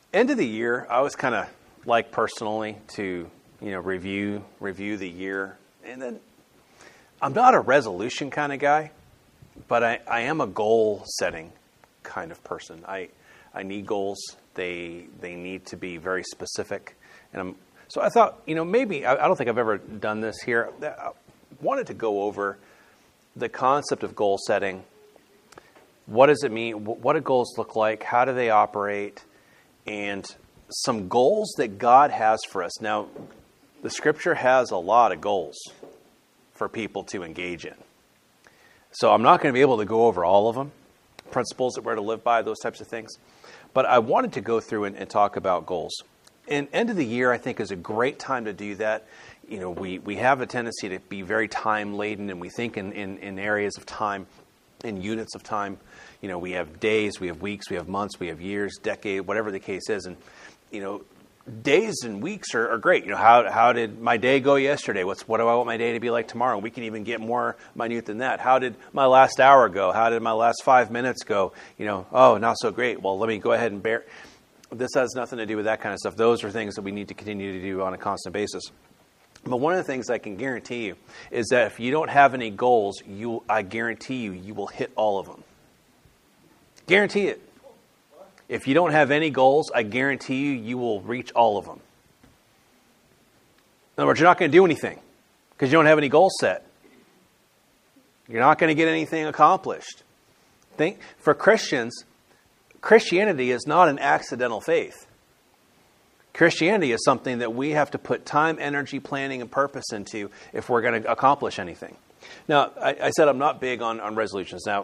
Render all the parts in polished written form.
End of the year, I always kind of like personally to, review the year. And then I'm not a resolution kind of guy, but I am a goal setting kind of person. I need goals. They need to be very specific. So I thought, maybe, I don't think I've ever done this here. I wanted to go over the concept of goal setting. What does it mean? What do goals look like? How do they operate? And some goals that God has for us. Now, the Scripture has a lot of goals for people to engage in. So I'm not going to be able to go over all of them, principles that we're to live by, those types of things. But I wanted to go through and talk about goals. And end of the year, I think, is a great time to do that. We have a tendency to be very time-laden, and we think in areas of time, in units of time. We have days, we have weeks, we have months, we have years, decade, whatever the case is. And, days and weeks are great. How did my day go yesterday? What do I want my day to be like tomorrow? We can even get more minute than that. How did my last hour go? How did my last 5 minutes go? Not so great. Well, let me go ahead and bear. This has nothing to do with that kind of stuff. Those are things that we need to continue to do on a constant basis. But one of the things I can guarantee you is that if you don't have any goals, I guarantee you will hit all of them. Guarantee it. If you don't have any goals, I guarantee you will reach all of them. In other words, you're not going to do anything because you don't have any goals set. You're not going to get anything accomplished. For Christians, Christianity is not an accidental faith. Christianity is something that we have to put time, energy, planning, and purpose into if we're going to accomplish anything. Now, I said I'm not big on resolutions. Now,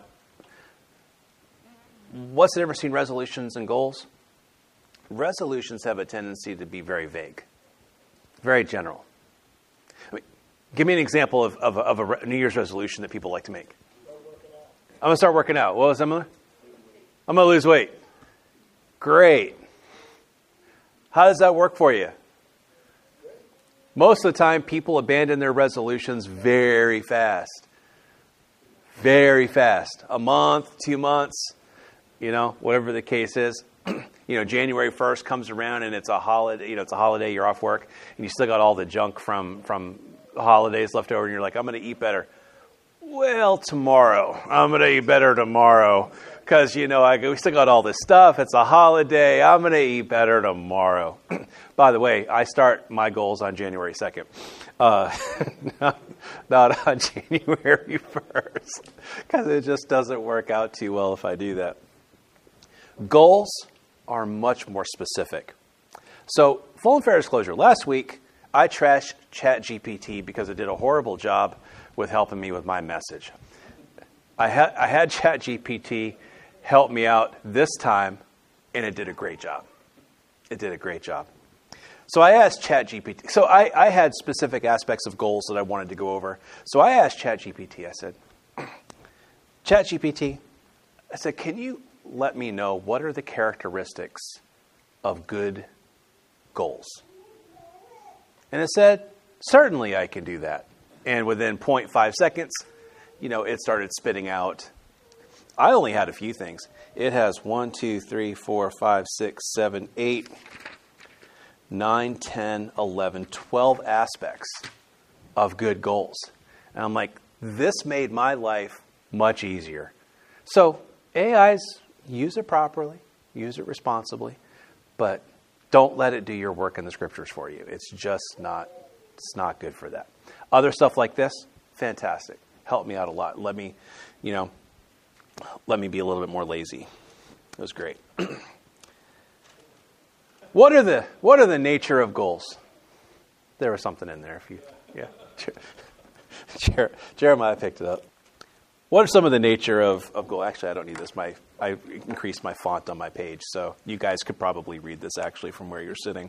what's the difference between resolutions and goals? Resolutions have a tendency to be very vague, very general. Give me an example of a New Year's resolution that people like to make. I'm going to start working out. What was that, Miller? I'm going to lose weight. Great. How does that work for you? Most of the time, people abandon their resolutions very fast. Very fast. A month, 2 months, whatever the case is. January 1st comes around and it's a holiday, it's a holiday, you're off work, and you still got all the junk from holidays left over, and you're like, I'm going to eat better. Well, tomorrow. I'm going to eat better tomorrow. Because, we still got all this stuff. It's a holiday. I'm going to eat better tomorrow. By the way, I start my goals on January 2nd. Not on January 1st. Because it just doesn't work out too well if I do that. Goals are much more specific. So, full and fair disclosure. Last week, I trashed ChatGPT because it did a horrible job with helping me with my message. I had ChatGPT help me out this time, and it did a great job. It did a great job. So I asked ChatGPT. So I had specific aspects of goals that I wanted to go over. So I asked ChatGPT. I said, ChatGPT, can you let me know what are the characteristics of good goals? And it said, certainly I can do that. And within 0.5 seconds, it started spitting out. I only had a few things. It has 1, 2, 3, 4, 5, 6, 7, 8, 9, 10, 11, 12 aspects of good goals. And I'm like, this made my life much easier. So AIs, use it properly, use it responsibly, but don't let it do your work in the Scriptures for you. It's just not, it's not good for that. Other stuff like this, fantastic. Helped me out a lot. Let me be a little bit more lazy. It was great. What are the nature of goals? There was something in there. Jeremiah picked it up. What are some of the nature of goal? Actually, I don't need this. I increased my font on my page, so you guys could probably read this actually from where you're sitting.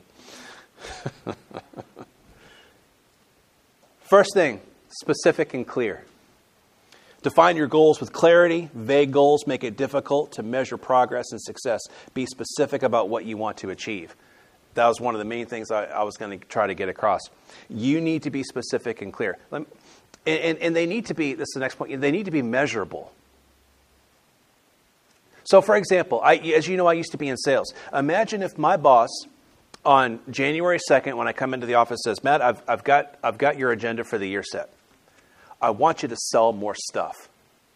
First thing, specific and clear. Define your goals with clarity. Vague goals make it difficult to measure progress and success. Be specific about what you want to achieve. That was one of the main things I was going to try to get across. You need to be specific and clear. And they need to be, this is the next point, they need to be measurable. So, for example, as you know, I used to be in sales. Imagine if my boss on January 2nd, when I come into the office, says, Matt, I've got your agenda for the year set. I want you to sell more stuff.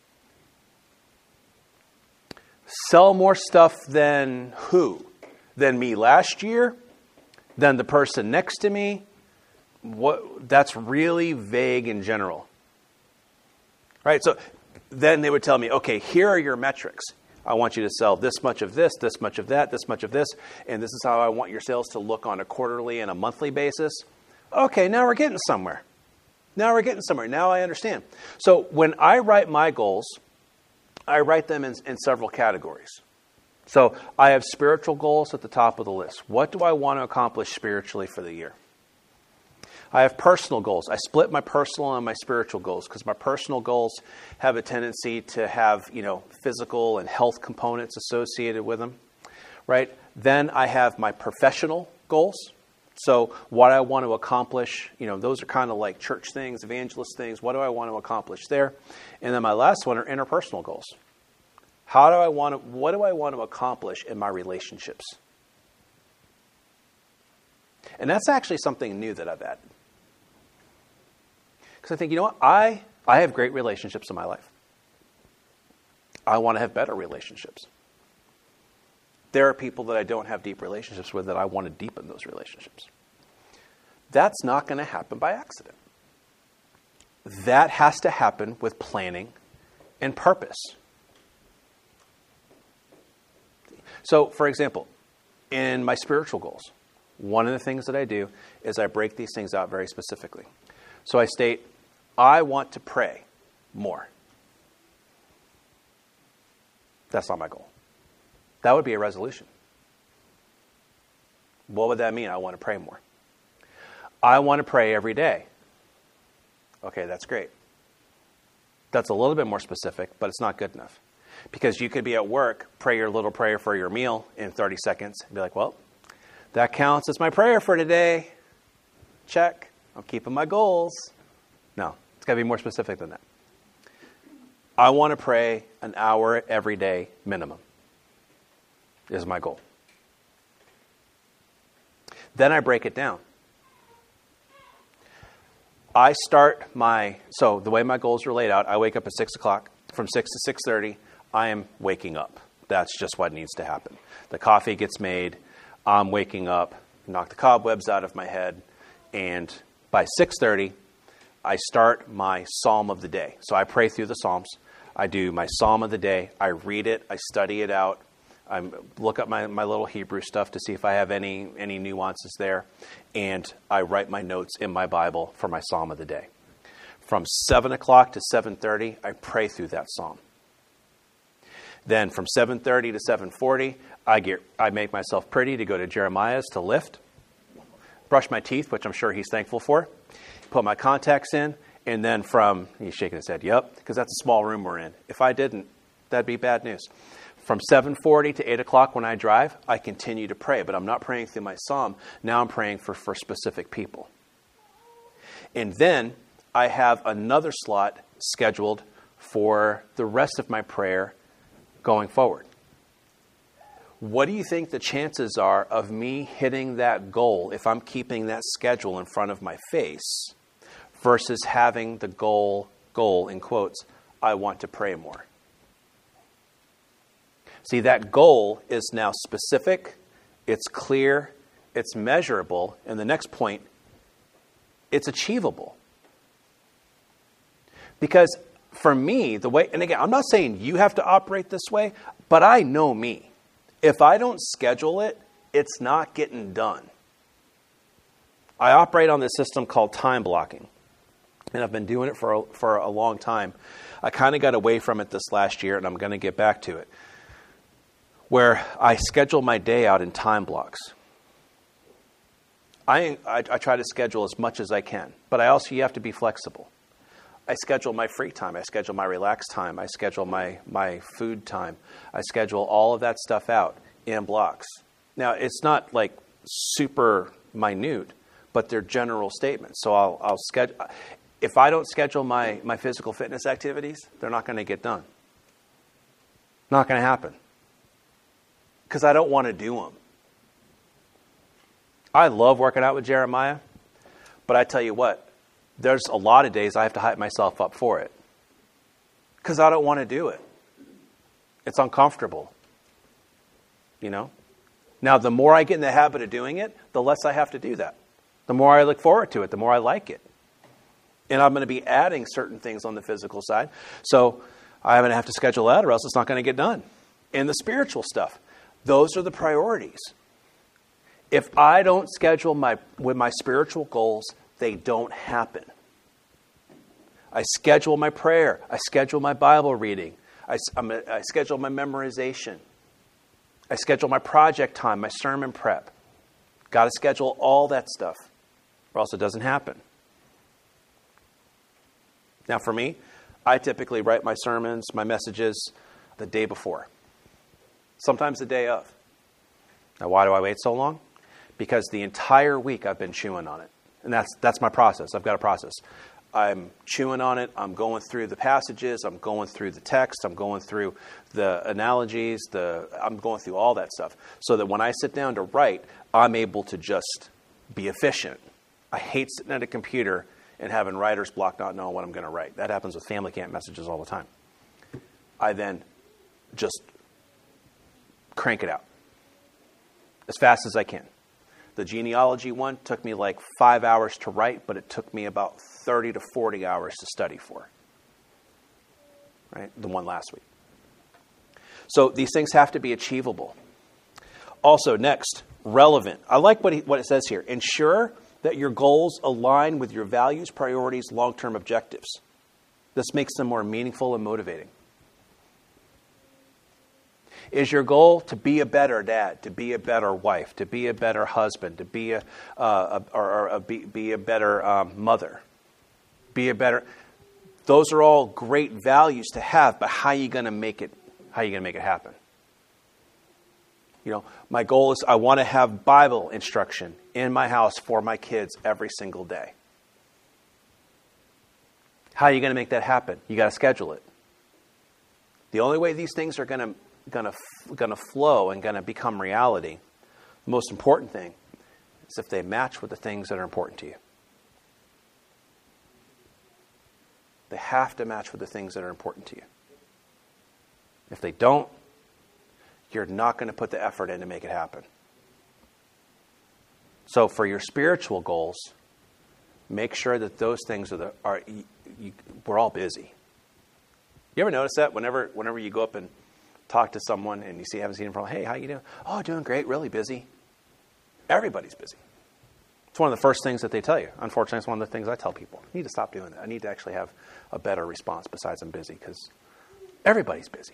Sell more stuff than who? Than me last year? Than the person next to me? That's really vague in general. Right? So then they would tell me, okay, here are your metrics. I want you to sell this much of this much of that, this much of this, and this is how I want your sales to look on a quarterly and a monthly basis. Okay, now we're getting somewhere. Now I understand. So when I write my goals, I write them in several categories. So I have spiritual goals at the top of the list. What do I want to accomplish spiritually for the year? I have personal goals. I split my personal and my spiritual goals because my personal goals have a tendency to have, physical and health components associated with them, right? Then I have my professional goals. So what I want to accomplish, those are kind of like church things, evangelist things. What do I want to accomplish there? And then my last one are interpersonal goals. What do I want to accomplish in my relationships? And that's actually something new that I've added. Because I think, I have great relationships in my life. I want to have better relationships. There are people that I don't have deep relationships with that I want to deepen those relationships. That's not going to happen by accident. That has to happen with planning and purpose. So, for example, in my spiritual goals, one of the things that I do is I break these things out very specifically. So I state, I want to pray more. That's not my goal. That would be a resolution. What would that mean? I want to pray more. I want to pray every day. Okay, that's great. That's a little bit more specific, but it's not good enough. Because you could be at work, pray your little prayer for your meal in 30 seconds, and be like, well, that counts as my prayer for today. Check. I'm keeping my goals. No, it's got to be more specific than that. I want to pray an hour every day minimum is my goal. Then I break it down. So the way my goals are laid out, I wake up at 6 o'clock. From 6 to 6:30, I am waking up. That's just what needs to happen. The coffee gets made. I'm waking up, knock the cobwebs out of my head, and by 6:30, I start my psalm of the day. So I pray through the Psalms. I do my psalm of the day. I read it. I study it out. I look up my little Hebrew stuff to see if I have any nuances there. And I write my notes in my Bible for my psalm of the day. From 7 o'clock to 7:30, I pray through that psalm. Then from 7:30 to 7:40, I make myself pretty to go to Jeremiah's to lift. Brush my teeth, which I'm sure he's thankful for. Put my contacts in. And then he's shaking his head, yep, because that's a small room we're in. If I didn't, that'd be bad news. From 7:40 to 8 o'clock when I drive, I continue to pray. But I'm not praying through my psalm. Now I'm praying for specific people. And then I have another slot scheduled for the rest of my prayer going forward. What do you think the chances are of me hitting that goal if I'm keeping that schedule in front of my face versus having the goal in quotes, I want to pray more? See, that goal is now specific, it's clear, it's measurable, and the next point, it's achievable. Because for me, and again, I'm not saying you have to operate this way, but I know me. If I don't schedule it, it's not getting done. I operate on this system called time blocking, and I've been doing it for a long time. I kind of got away from it this last year, and I'm going to get back to it, where I schedule my day out in time blocks. I try to schedule as much as I can, but you have to be flexible. I schedule my free time. I schedule my relaxed time. I schedule my food time. I schedule all of that stuff out in blocks. Now, it's not like super minute, but they're general statements. So I'll schedule. If I don't schedule my physical fitness activities, they're not going to get done. Not going to happen. because I don't want to do them. I love working out with Jeremiah, but I tell you what, there's a lot of days I have to hype myself up for it because I don't want to do it. It's uncomfortable, you know? Now, the more I get in the habit of doing it, the less I have to do that. The more I look forward to it, the more I like it. And I'm going to be adding certain things on the physical side. So I'm going to have to schedule that or else it's not going to get done. And the spiritual stuff, those are the priorities. If I don't schedule with my spiritual goals, they don't happen. I schedule my prayer. I schedule my Bible reading. I schedule my memorization. I schedule my project time, my sermon prep. Got to schedule all that stuff, or else it doesn't happen. Now for me, I typically write my sermons, my messages, the day before. Sometimes the day of. Now why do I wait so long? Because the entire week I've been chewing on it. And that's my process. I've got a process. I'm chewing on it. I'm going through the passages. I'm going through the text. I'm going through the analogies. I'm going through all that stuff. So that when I sit down to write, I'm able to just be efficient. I hate sitting at a computer and having writer's block, not knowing what I'm going to write. That happens with family camp messages all the time. I then just crank it out as fast as I can. The genealogy one took me like 5 hours to write, but it took me about 30 to 40 hours to study for. Right? The one last week. So these things have to be achievable. Also, next, relevant. I like what it says here. Ensure that your goals align with your values, priorities, long-term objectives. This makes them more meaningful and motivating. Is your goal to be a better dad, to be a better wife, to be a better husband, to be a better mother, be a better? Those are all great values to have, but how are you going to make it? How are you going to make it happen? You know, my goal is I want to have Bible instruction in my house for my kids every single day. How are you going to make that happen? You got to schedule it. The only way these things are going to flow and going to become reality, the most important thing is if they match with the things that are important to you. They have to match with the things that are important to you. If they don't, you're not going to put the effort in to make it happen. So for your spiritual goals, make sure that those things we're all busy. You ever notice that whenever you go up and talk to someone and you haven't seen them for a while, hey, how you doing? Oh, doing great, really busy. Everybody's busy. It's one of the first things that they tell you. Unfortunately, it's one of the things I tell people. I need to stop doing that. I need to actually have a better response besides I'm busy, because everybody's busy.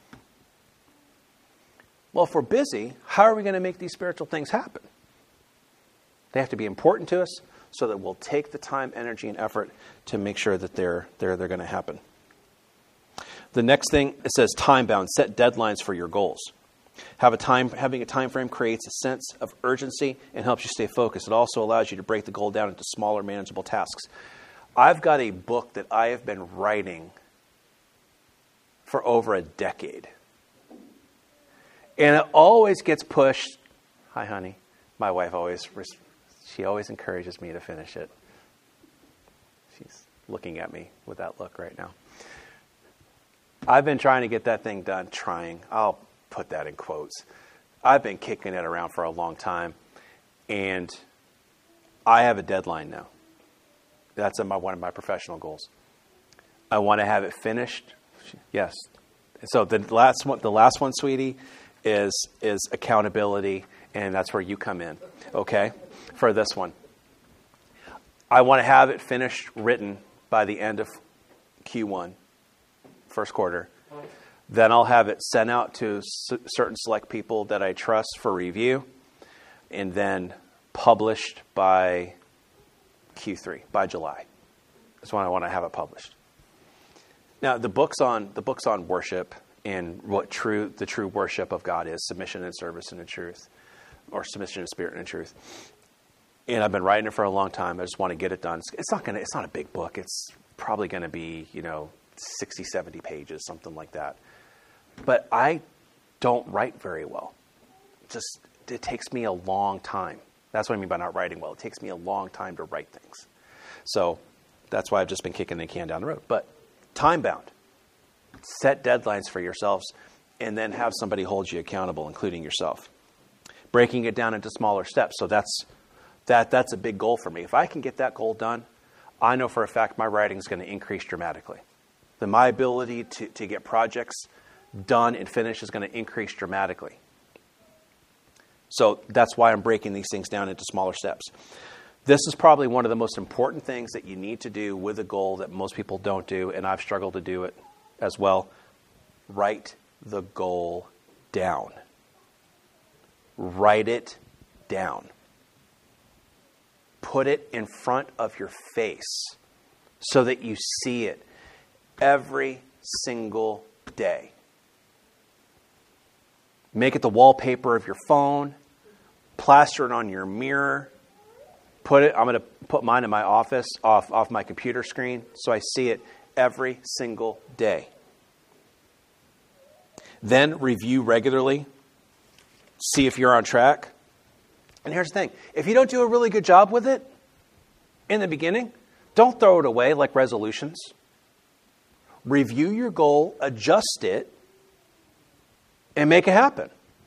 Well, if we're busy, how are we going to make these spiritual things happen? They have to be important to us so that we'll take the time, energy, and effort to make sure that they're going to happen. The next thing, it says time bound. Set deadlines for your goals. Having a time frame creates a sense of urgency and helps you stay focused. It also allows you to break the goal down into smaller, manageable tasks. I've got a book that I have been writing for over a decade. And it always gets pushed. Hi, honey. My wife always encourages me to finish it. She's looking at me with that look right now. I've been trying to get that thing done, I'll put that in quotes. I've been kicking it around for a long time, and I have a deadline now. That's one of my professional goals. I want to have it finished. Yes. So the last one, sweetie, is accountability, and that's where you come in, okay, for this one. I want to have it finished, written by the end of Q1, first quarter. Then I'll have it sent out to certain select people that I trust for review, and then published by Q3, by July. That's when I want to have it published. Now, the book's on worship and what the true worship of God is: submission and service and in truth, or submission and spirit and in truth. And I've been writing it for a long time. I just want to get it done. It's not a big book. It's probably going to be 60, 70 pages, something like that. But I don't write very well. it takes me a long time. That's what I mean by not writing well. It takes me a long time to write things. So that's why I've just been kicking the can down the road. But time bound. Set deadlines for yourselves and then have somebody hold you accountable, including yourself. Breaking it down into smaller steps. So that's a big goal for me. If I can get that goal done, I know for a fact my writing is going to increase dramatically. Then my ability to get projects done and finished is going to increase dramatically. So that's why I'm breaking these things down into smaller steps. This is probably one of the most important things that you need to do with a goal that most people don't do, and I've struggled to do it as well. Write the goal down. Write it down. Put it in front of your face so that you see it every single day. Make it the wallpaper of your phone. Plaster it on your mirror. I'm going to put mine in my office off my computer screen so I see it every single day. Then review regularly. See if you're on track. And here's the thing. If you don't do a really good job with it in the beginning, don't throw it away like resolutions. Review your goal, adjust it, and make it happen.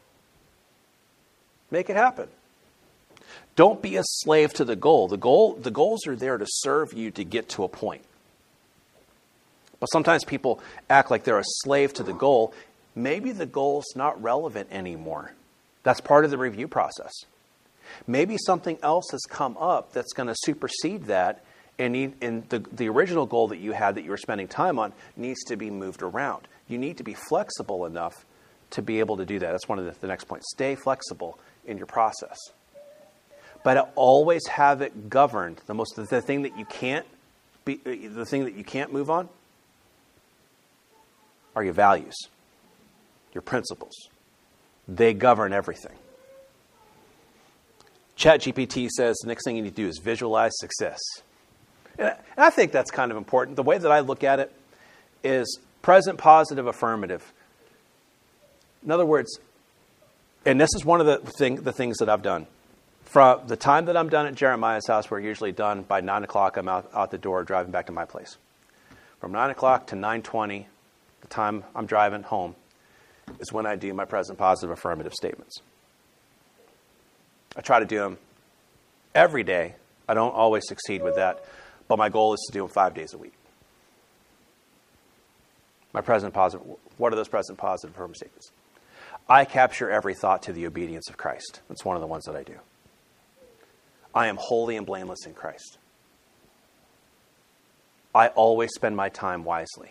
Make it happen. Don't be a slave to the goal. The goals are there to serve you to get to a point. But sometimes people act like they're a slave to the goal. Maybe the goal's not relevant anymore. That's part of the review process. Maybe something else has come up that's going to supersede that, and the original goal that you had that you were spending time on needs to be moved around. You need to be flexible enough to be able to do that. That's one of the next points. Stay flexible in your process. But always have it governed. The thing that you can't move on are your values, your principles. They govern everything. ChatGPT says the next thing you need to do is visualize success. And I think that's kind of important. The way that I look at it is present, positive, affirmative. In other words, and this is one of the things that I've done. From the time that I'm done at Jeremiah's house, we're usually done by 9 o'clock. I'm out the door driving back to my place. From 9 o'clock to 9:20, the time I'm driving home, is when I do my present, positive, affirmative statements. I try to do them every day. I don't always succeed with that, but my goal is to do them 5 days a week. My present, positive, what are those present, positive, affirmative statements? I capture every thought to the obedience of Christ. That's one of the ones that I do. I am holy and blameless in Christ. I always spend my time wisely.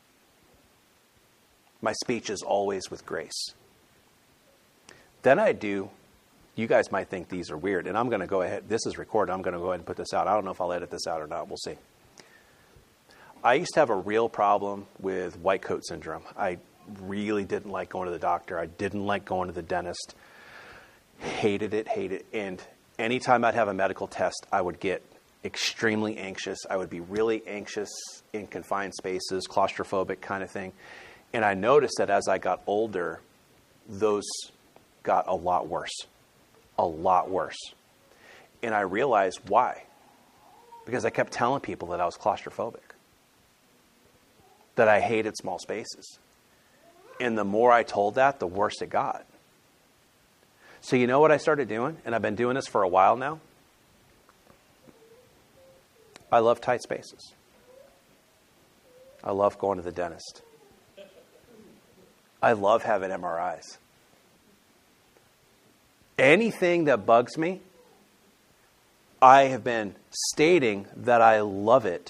My speech is always with grace. Then I do, you guys might think these are weird, and I'm going to go ahead, this is recorded, I'm going to go ahead and put this out. I don't know if I'll edit this out or not, we'll see. I used to have a real problem with white coat syndrome. I really didn't like going to the doctor. I didn't like going to the dentist. Hated it. And anytime I'd have a medical test, I would get extremely anxious. I would be really anxious in confined spaces, claustrophobic kind of thing. And I noticed that as I got older, those got a lot worse. A lot worse. And I realized why. Because I kept telling people that I was claustrophobic. That I hated small spaces. And the more I told that, the worse it got. So you know what I started doing? And I've been doing this for a while now. I love tight spaces. I love going to the dentist. I love having MRIs. Anything that bugs me, I have been stating that I love it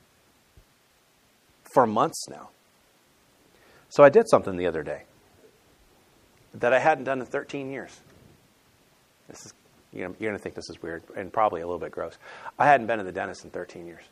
for months now. So I did something the other day that I hadn't done in 13 years. This is, you're going to think this is weird and probably a little bit gross. I hadn't been to the dentist in 13 years.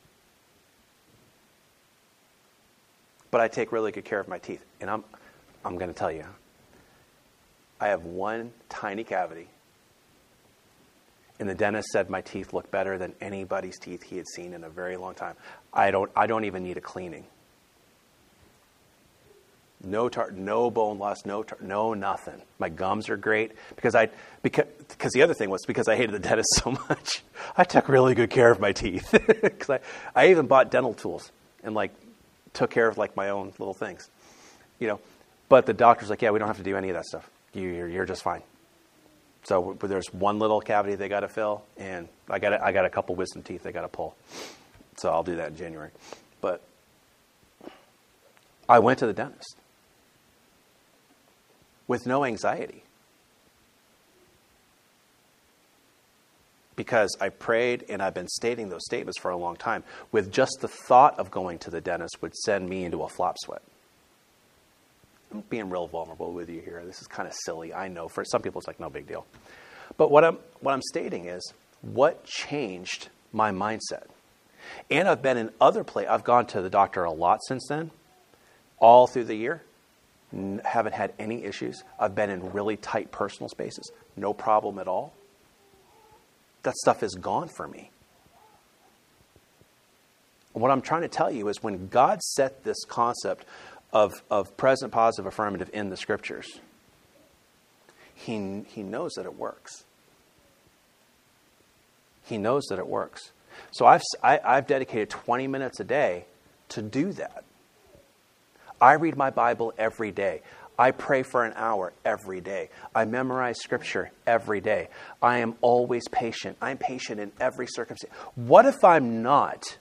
But I take really good care of my teeth. And I'm going to tell you, I have one tiny cavity. And the dentist said my teeth look better than anybody's teeth he had seen in a very long time. I don't even need a cleaning. No bone loss, no nothing. My gums are great because the other thing was because I hated the dentist so much, I took really good care of my teeth. Because I even bought dental tools and took care of my own little things, But the doctor's like, yeah, we don't have to do any of that stuff. You're just fine. So there's one little cavity they got to fill, and I got a couple wisdom teeth they got to pull. So I'll do that in January. But I went to the dentist with no anxiety because I prayed, and I've been stating those statements for a long time. With just the thought of going to the dentist would send me into a flop sweat. I'm being real vulnerable with you here. This is kind of silly. I know for some people it's no big deal. But what I'm stating is what changed my mindset. And I've been in other places. I've gone to the doctor a lot since then, all through the year. Haven't had any issues. I've been in really tight personal spaces. No problem at all. That stuff is gone for me. And what I'm trying to tell you is when God set this concept of present, positive, affirmative in the Scriptures, He knows that it works. He knows that it works. So I've dedicated 20 minutes a day to do that. I read my Bible every day. I pray for an hour every day. I memorize Scripture every day. I am always patient. I'm patient in every circumstance. What if I'm not?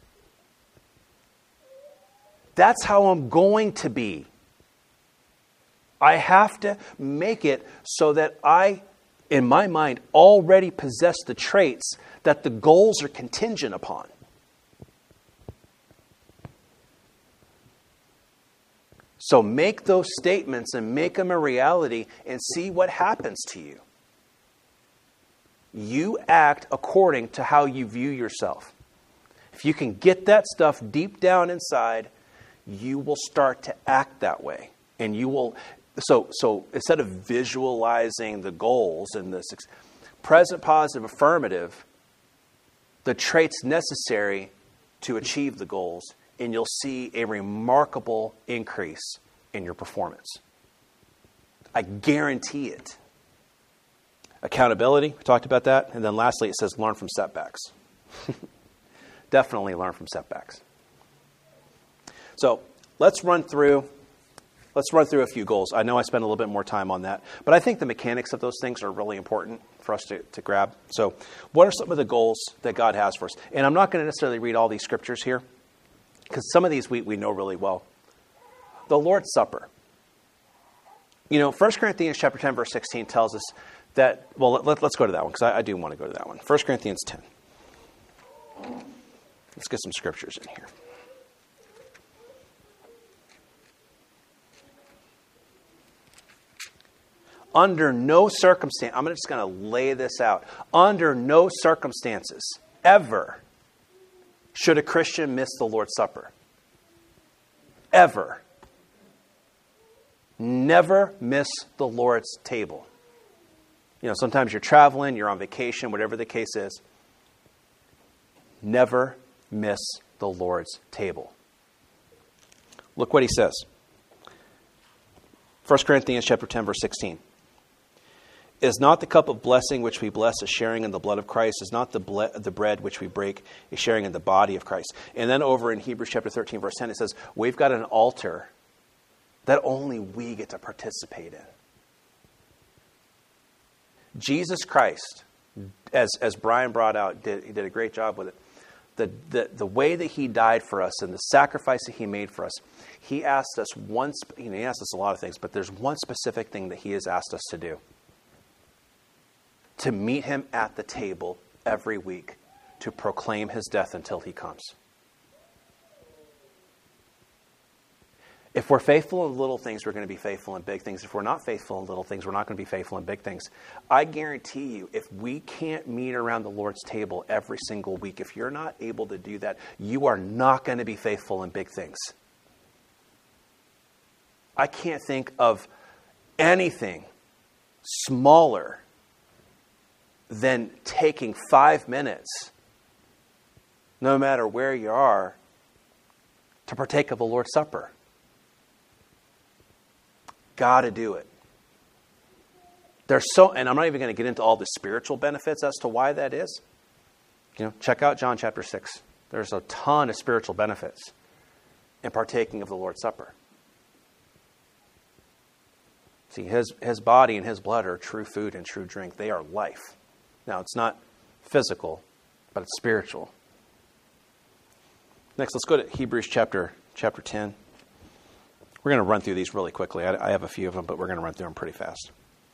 That's how I'm going to be. I have to make it so that I, in my mind, already possess the traits that the goals are contingent upon. So make those statements and make them a reality and see what happens to you. You act according to how you view yourself. If you can get that stuff deep down inside, you will start to act that way. And you will, so instead of visualizing the goals and this present, positive, affirmative, the traits necessary to achieve the goals, and you'll see a remarkable increase in your performance. I guarantee it. Accountability, we talked about that. And then lastly, it says learn from setbacks. Definitely learn from setbacks. So let's run through a few goals. I know I spent a little bit more time on that, but I think the mechanics of those things are really important for us to grab. So what are some of the goals that God has for us? And I'm not going to necessarily read all these scriptures here, because some of these we know really well. The Lord's Supper. 1 Corinthians chapter 10, verse 16 tells us that, well, let's go to that one, because I do want to go to that one. 1 Corinthians 10. Let's get some scriptures in here. Under no circumstance, I'm just going to lay this out. Under no circumstances, ever, should a Christian miss the Lord's Supper. Ever. Never miss the Lord's table. Sometimes you're traveling, you're on vacation, whatever the case is. Never miss the Lord's table. Look what he says. 1 Corinthians chapter 10, verse 16. Is not the cup of blessing which we bless a sharing in the blood of Christ? Is not the bread which we break a sharing in the body of Christ? And then over in Hebrews chapter 13, verse 10, it says, we've got an altar that only we get to participate in. Jesus Christ, as Brian brought out, he did a great job with it. The way that he died for us and the sacrifice that he made for us, he asked us he asked us a lot of things, but there's one specific thing that he has asked us to do. To meet him at the table every week to proclaim his death until he comes. If we're faithful in little things, we're going to be faithful in big things. If we're not faithful in little things, we're not going to be faithful in big things. I guarantee you, if we can't meet around the Lord's table every single week, if you're not able to do that, you are not going to be faithful in big things. I can't think of anything smaller than taking 5 minutes, no matter where you are, to partake of the Lord's Supper. Got to do it. And I'm not even going to get into all the spiritual benefits as to why that is. Check out John chapter 6. There's a ton of spiritual benefits in partaking of the Lord's Supper. See, his body and his blood are true food and true drink. They are life. Now, it's not physical, but it's spiritual. Next, let's go to Hebrews chapter 10. We're going to run through these really quickly. I have a few of them, but we're going to run through them pretty fast.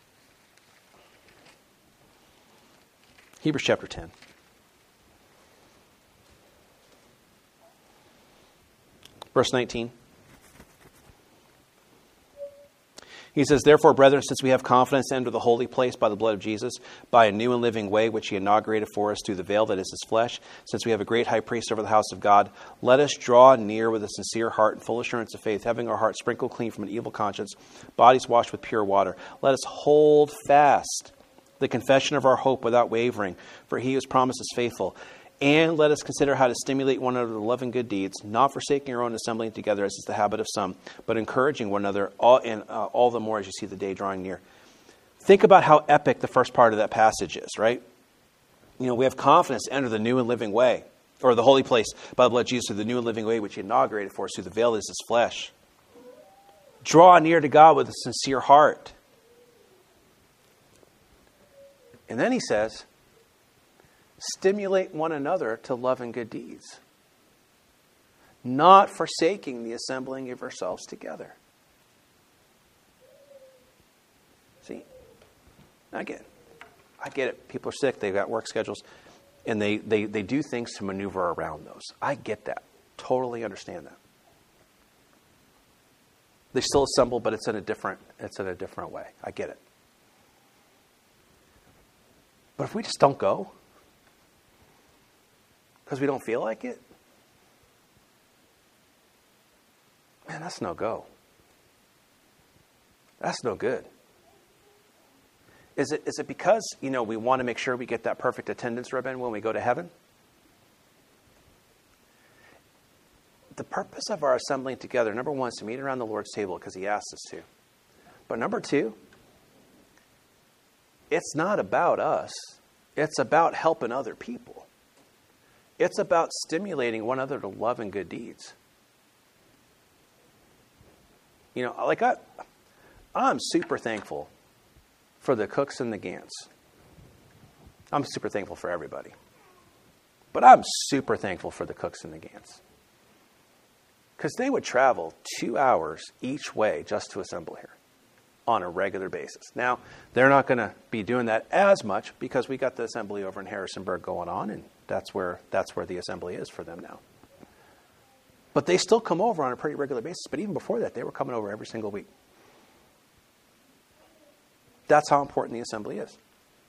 Hebrews chapter 10. Verse 19. He says, "Therefore, brethren, since we have confidence to enter the holy place by the blood of Jesus, by a new and living way which he inaugurated for us through the veil that is his flesh, since we have a great high priest over the house of God, let us draw near with a sincere heart and full assurance of faith, having our hearts sprinkled clean from an evil conscience, bodies washed with pure water. Let us hold fast the confession of our hope without wavering, for he who has promised is faithful. And let us consider how to stimulate one another to love and good deeds, not forsaking our own assembling together as is the habit of some, but encouraging one another all the more as you see the day drawing near." Think about how epic the first part of that passage is, right? We have confidence to enter the new and living way, or the holy place by the blood of Jesus through the new and living way which he inaugurated for us through the veil that is his flesh. Draw near to God with a sincere heart. And then he says, stimulate one another to love and good deeds, not forsaking the assembling of yourselves together. See, I get it. People are sick. They've got work schedules, and they do things to maneuver around those. I get that. Totally understand that. They still assemble, but it's in a different way. I get it. But if we just don't go, because we don't feel like it, man, that's no go. That's no good. Is it because, we want to make sure we get that perfect attendance ribbon when we go to heaven? The purpose of our assembling together, number one, is to meet around the Lord's table because he asked us to. But number two, it's not about us. It's about helping other people. It's about stimulating one another to love and good deeds. I'm super thankful for the Cooks and the Gants. I'm super thankful for everybody. But I'm super thankful for the Cooks and the Gants. Because they would travel 2 hours each way just to assemble here on a regular basis. Now, they're not going to be doing that as much because we got the assembly over in Harrisonburg going on, and that's where the assembly is for them now. But they still come over on a pretty regular basis. But even before that, they were coming over every single week. That's how important the assembly is.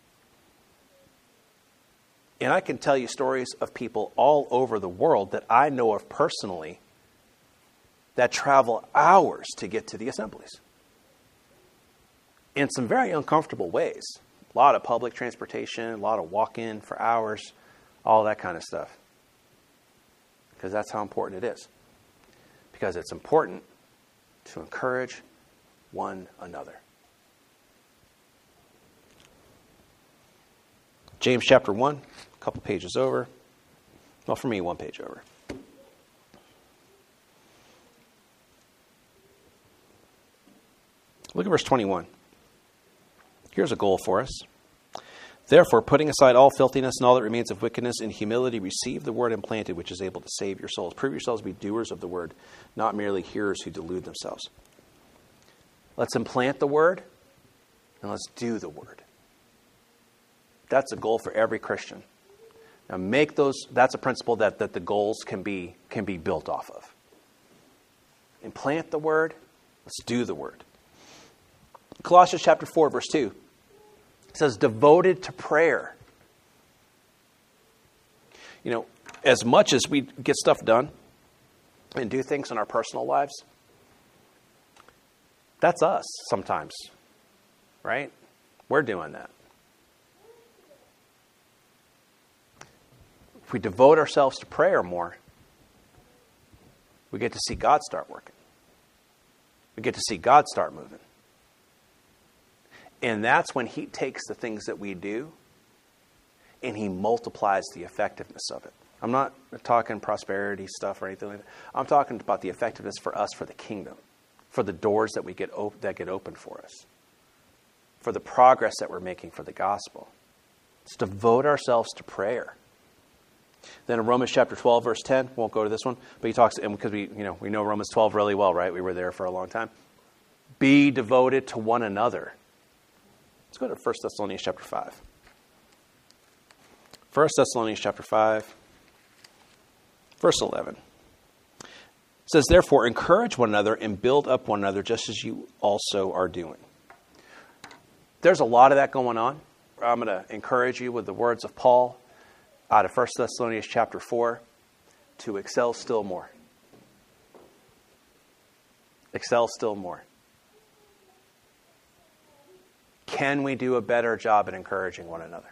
And I can tell you stories of people all over the world that I know of personally that travel hours to get to the assemblies. In some very uncomfortable ways. A lot of public transportation, a lot of walk-in for hours, all that kind of stuff. Because that's how important it is. Because it's important to encourage one another. James chapter 1, a couple pages over. Well, for me, 1 page over. Look at verse 21. Here's a goal for us. Therefore, putting aside all filthiness and all that remains of wickedness, in humility receive the word implanted, which is able to save your souls. Prove yourselves to be doers of the word, not merely hearers who delude themselves. Let's implant the word, and let's do the word. That's a goal for every Christian. Now that's a principle that the goals can be built off of. Implant the word, let's do the word. Colossians chapter 4, verse 2. It says, devoted to prayer. As much as we get stuff done and do things in our personal lives, that's us sometimes, right? We're doing that. If we devote ourselves to prayer more, we get to see God start working. We get to see God start moving. And that's when he takes the things that we do and he multiplies the effectiveness of it. I'm not talking prosperity stuff or anything like that. I'm talking about the effectiveness for us, for the kingdom, for the doors that that get opened for us, for the progress that we're making for the gospel. Let's devote ourselves to prayer. Then in Romans chapter 12, verse 10, won't go to this one, but he talks, and because we know Romans 12 really well, right? We were there for a long time. Be devoted to one another. Let's go to 1 Thessalonians chapter 5. 1 Thessalonians chapter 5, verse 11. It says, therefore, encourage one another and build up one another just as you also are doing. There's a lot of that going on. I'm going to encourage you with the words of Paul out of 1 Thessalonians chapter 4 to excel still more. Excel still more. Can we do a better job at encouraging one another?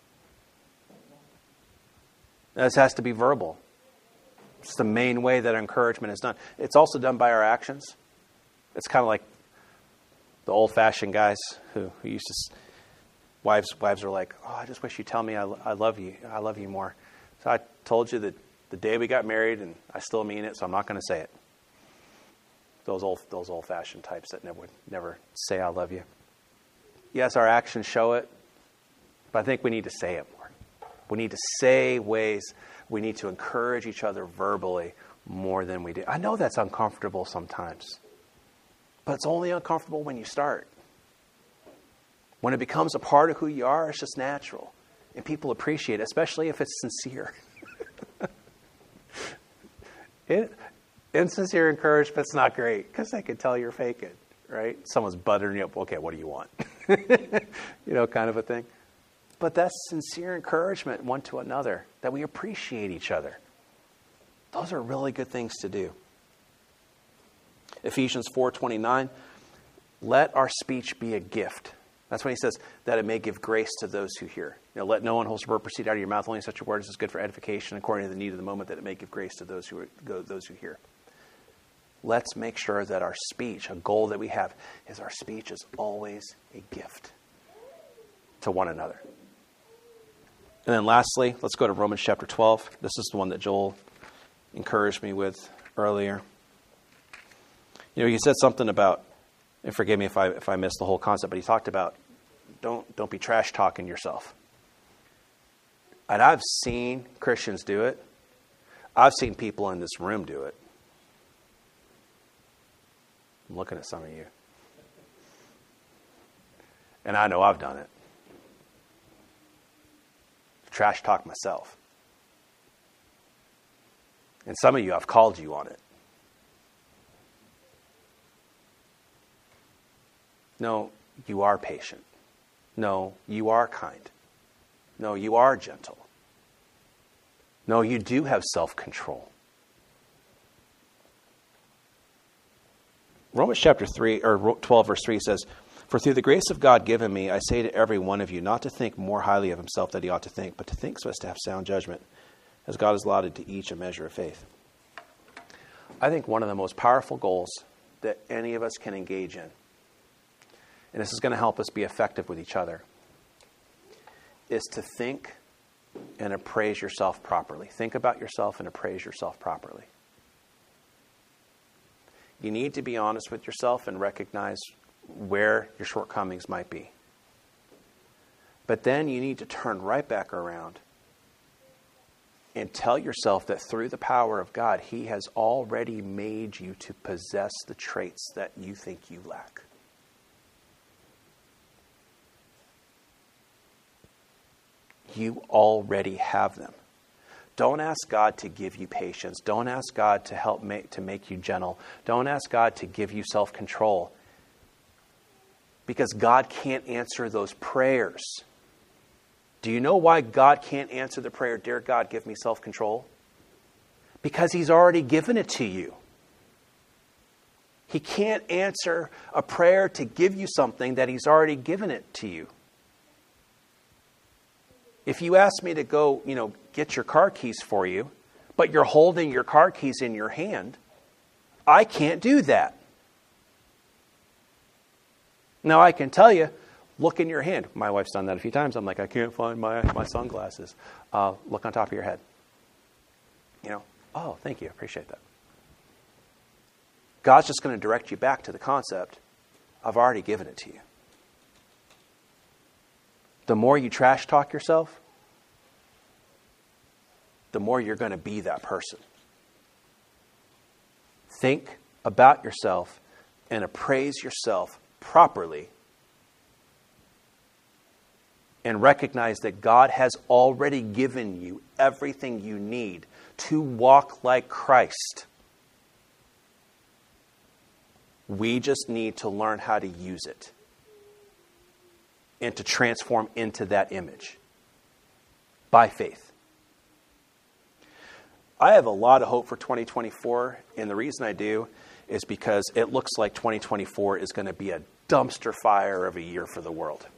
This has to be verbal. It's the main way that encouragement is done. It's also done by our actions. It's kind of like the old-fashioned guys who used to... Wives are like, oh, I just wish you'd tell me I love you. I love you more. So I told you that the day we got married, and I still mean it, so I'm not going to say it. Those old-fashioned types that would never say I love you. Yes, our actions show it, but I think we need to say it more. We need to say ways. We need to encourage each other verbally more than we do. I know that's uncomfortable sometimes, but it's only uncomfortable when you start. When it becomes a part of who you are, it's just natural. And people appreciate it, especially if it's sincere. Insincere encouragement's not great, because they can tell you're faking, right? Someone's buttering you up. Okay, what do you want? Kind of a thing. But that's sincere encouragement one to another, that we appreciate each other. Those are really good things to do. Ephesians 4:29, let our speech be a gift. That's when he says that it may give grace to those who hear. Let no unwholesome word proceed out of your mouth, only such a word as is good for edification, according to the need of the moment, that it may give grace to those who hear. Let's make sure that our speech, a goal that we have, is our speech is always a gift to one another. And then lastly, let's go to Romans chapter 12. This is the one that Joel encouraged me with earlier. He said something about, and forgive me if I missed the whole concept, but he talked about don't be trash talking yourself. And I've seen Christians do it. I've seen people in this room do it. I'm looking at some of you. And I know I've done it. Trash talk myself. And some of you, I've called you on it. No, you are patient. No, you are kind. No, you are gentle. No, you do have self-control. Romans chapter 3 or 12 verse 3 says, for through the grace of God given me, I say to every one of you not to think more highly of himself than he ought to think, but to think so as to have sound judgment, as God has allotted to each a measure of faith. I think one of the most powerful goals that any of us can engage in, and this is going to help us be effective with each other, is to think and appraise yourself properly. Think about yourself and appraise yourself properly. You need to be honest with yourself and recognize where your shortcomings might be. But then you need to turn right back around and tell yourself that through the power of God, He has already made you to possess the traits that you think you lack. You already have them. Don't ask God to give you patience. Don't ask God to make you gentle. Don't ask God to give you self-control. Because God can't answer those prayers. Do you know why God can't answer the prayer, dear God, give me self-control? Because He's already given it to you. He can't answer a prayer to give you something that He's already given it to you. If you ask me to go, get your car keys for you, but you're holding your car keys in your hand, I can't do that. Now, I can tell you, Look in your hand. My wife's done that a few times. I'm like, I can't find my sunglasses. Look on top of your head. Oh, thank you. I appreciate that. God's just going to direct you back to the concept, I've already given it to you. The more you trash talk yourself, the more you're going to be that person. Think about yourself and appraise yourself properly, and recognize that God has already given you everything you need to walk like Christ. We just need to learn how to use it and to transform into that image by faith. I have a lot of hope for 2024, and the reason I do is because it looks like 2024 is going to be a dumpster fire of a year for the world.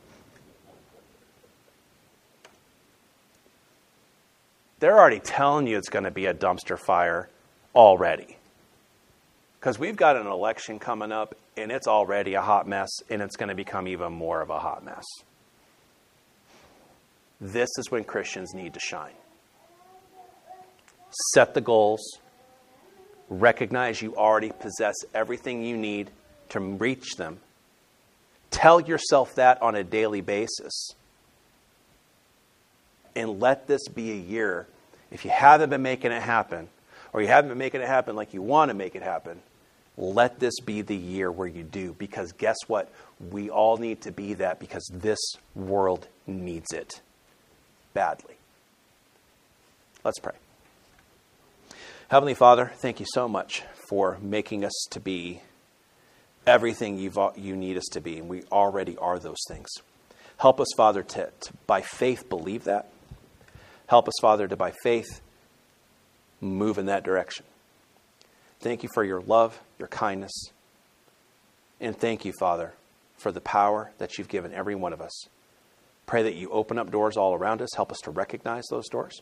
They're already telling you it's going to be a dumpster fire already. Because we've got an election coming up, and it's already a hot mess, and it's going to become even more of a hot mess. This is when Christians need to shine. Set the goals. Recognize you already possess everything you need to reach them. Tell yourself that on a daily basis. And let this be a year, if you haven't been making it happen, or you haven't been making it happen like you want to make it happen, let this be the year where you do. Because guess what? We all need to be that, because this world needs it badly. Let's pray. Heavenly Father, thank you so much for making us to be everything you need us to be, and we already are those things. Help us, Father, to by faith believe that. Help us, Father, to by faith move in that direction. Thank you for your love, your kindness, and thank you, Father, for the power that you've given every one of us. Pray that you open up doors all around us. Help us to recognize those doors.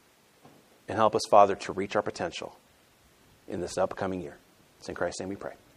And help us, Father, to reach our potential in this upcoming year. It's in Christ's name we pray.